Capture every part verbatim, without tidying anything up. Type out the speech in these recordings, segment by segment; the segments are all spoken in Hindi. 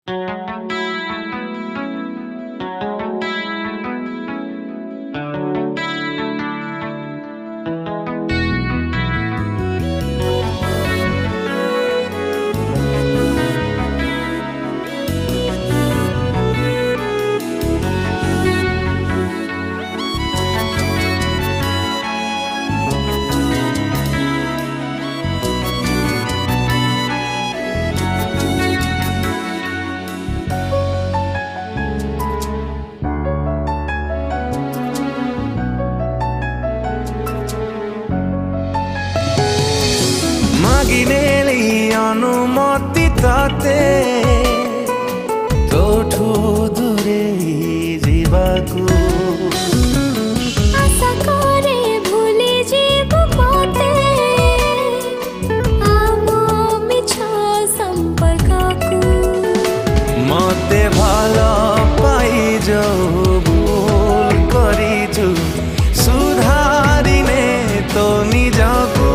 ମାଗିନେଲି ଅନୁମତି ତତେ ତୋଠୁ ଦୂରେଇ ଯିବାକୁ ଆଶା କରେ ଭୁଲି ଯିବୁ ମତେ ଆମ ମିଛ ସମ୍ପର୍କକୁ ମତେ ଭଲ ପାଇ ଯୋଉ ଭୁଲ କରିଛୁ ସୁଧାରିନେ ତୋ ନିଜକୁ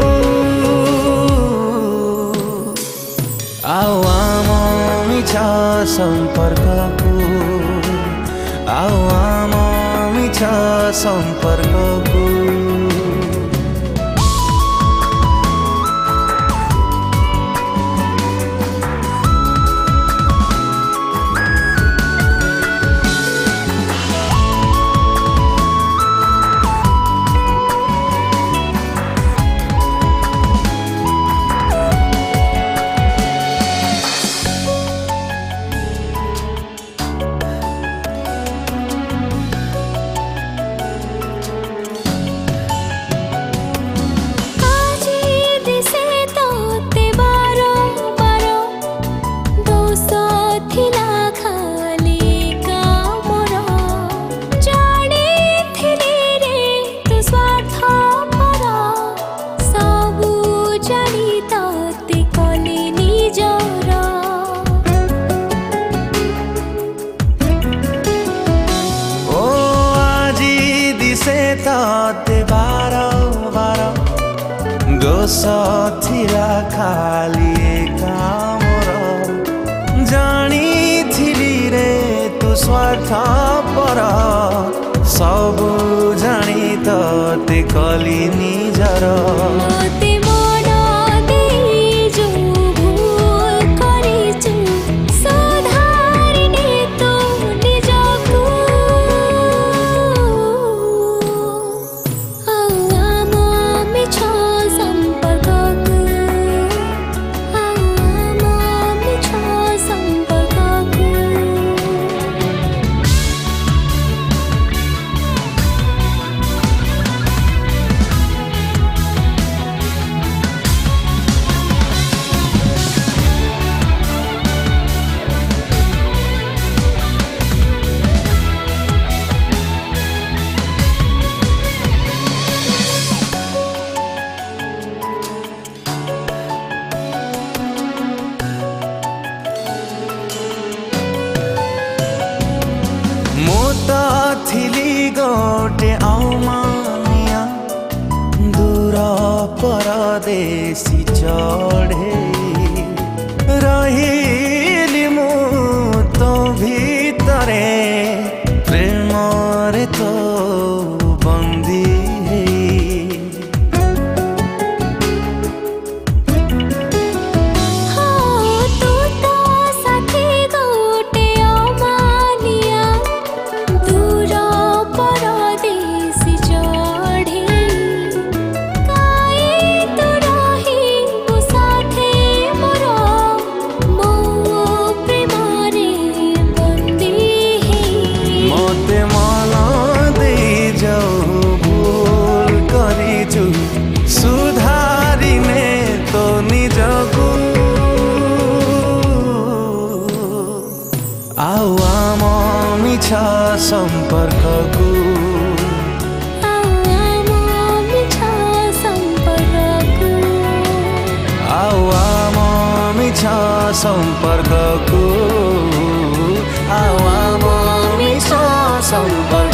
ଆଉ ଆମ ମିଛ ସମ୍ପର୍କକୁ ଆଉ ଆମ ମିଛ ସମ୍ପର୍କକୁ तते बार बार दोष थिला खाली कामर जानिथिली रे तू स्वार्थपर सबु जानी तते कली निजर थिली गोटे अमानिया दूर परदेशी चढ़े रहिली मु तो भीतरे प्रेम रे तो बंदी सुधारिने तो निजको आउ आम मिछ सम्पर्कको आउ आम मिछ सम्पर्कको आउ आम मिछ सम्पर्क